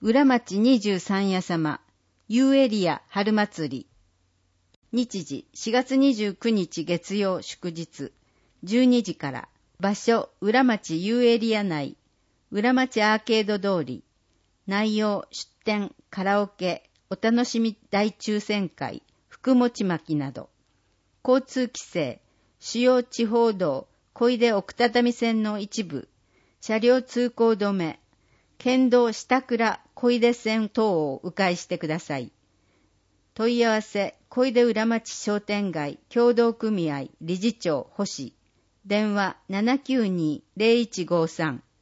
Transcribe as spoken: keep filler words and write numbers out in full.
浦町二十三夜様、Uエリア春祭り。日時しがつにじゅうくにち月曜祝日、じゅうにじから。場所、浦町 U エリア内、浦町アーケード通り。内容、出店、カラオケ、お楽しみ大抽選会、福餅巻きなど。交通規制、主要地方道、小出奥只見線の一部、車両通行止め、県道下倉小出線等を迂回してください。問い合わせ、小出浦町商店街協同組合理事長星、電話 ななきゅうに ゼロいちごさん。